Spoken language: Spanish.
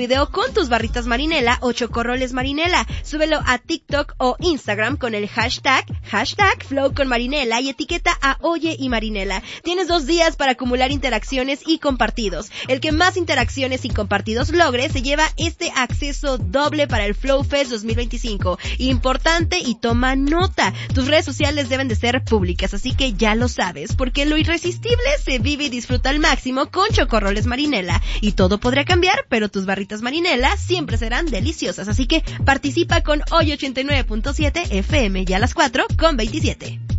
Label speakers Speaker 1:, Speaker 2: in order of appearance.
Speaker 1: video con tus barritas Marinela o chocorroles Marinela. Súbelo a TikTok o Instagram con el hashtag Flow con Marinela y etiqueta a Oye y Marinela. Tienes 2 días para acumular interacciones y compartidos. El que más interacciones y compartidos logre se lleva este acceso doble para el Flow Fest 2025. Importante y toma nota. Tus redes sociales deben de ser públicas, así que ya lo sabes, porque lo irresistible se vive y disfruta al máximo con chocorroles Marinela. Y todo podría cambiar, pero tus barritas Marinela siempre serán deliciosas, así que participa con Hoy 89.7 FM ya a las 4:27.